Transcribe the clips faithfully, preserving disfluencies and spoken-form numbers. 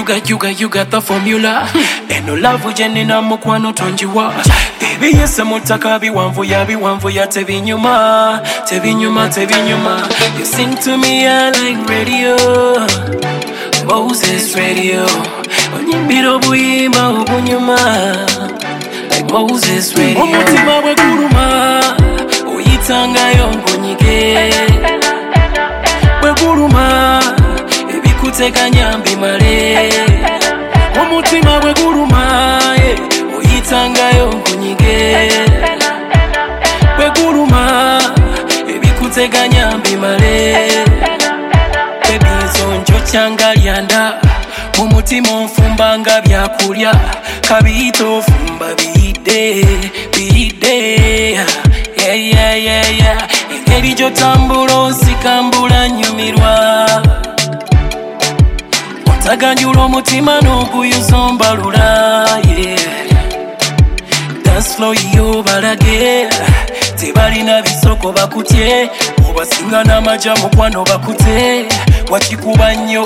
got, you got, you got the formula. And no love with Jenny na mukwano tonjiwa. Baby yes mutaka biwanvu ya biwanvu ya tebinyuma, tebinyuma, tebinyuma. You sing to me I like radio, Moses radio. Onyimbiro buyimba obunyuma, like Moses radio. Omutima bwe guruma, oyitanga yongonyike. Bwe guruma, ebikuteganya mbimale. Omutima bwe guruma, oyitanga yongonyike. Bwe guruma, ebikuteganya mbimale. Baby zonjo changa yanda, mumutima onfumbanga byakulya. Kabito fumba bide, bide. Yeah, yeah, yeah, yeah. Engeri gy'otambula onsikambula nyumirwa. Otaganjula omutima n'oguyuza ombalula. Yeah. Dance floor yo balage, tebalina bisoko bakutye. Obasinga n'amaja mukwano bakute, wakikuba nnyo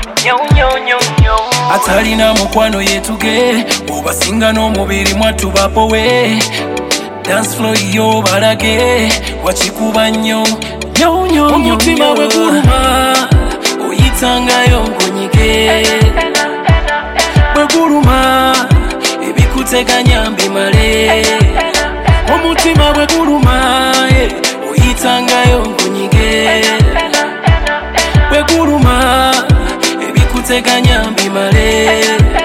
atalina mukwano yetuge. Obasinga n'omubiri mwattu bapowe. Dance floor yo balage, wakikuba nnyo. Omutima bwe guluma, oyitanga yongonyike. Bwe guluma, ebikuteganya mbimale. Omutima bwe guluma, oyitanga yongonyike. Bwe guluma, ebikuteganya mbimale.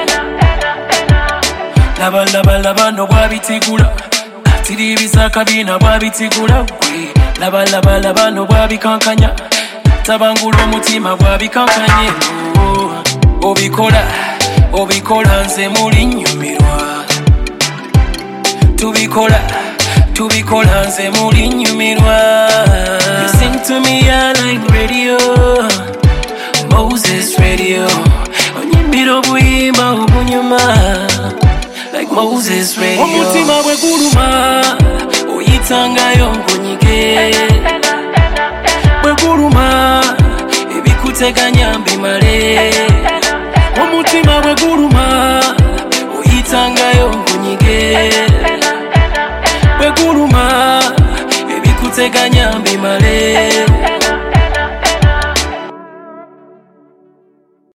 Laba laba laba no bwabitigula, tiri bisaka bina bwabitigula. Laba laba laba no bwabikankanya, tabangula omutima bwabikankanye. Obikola, obikola nze muli nyumirwa. Tubikola, tubikola nze muli nyumirwa. You sing to me I like radio, Moses radio. Onyimbiro buyimba obunyuma, like Moses radio. Omutima bwe guluma, oyitanga yongonyike. Bwe guluma, ebikuteganya mbimale.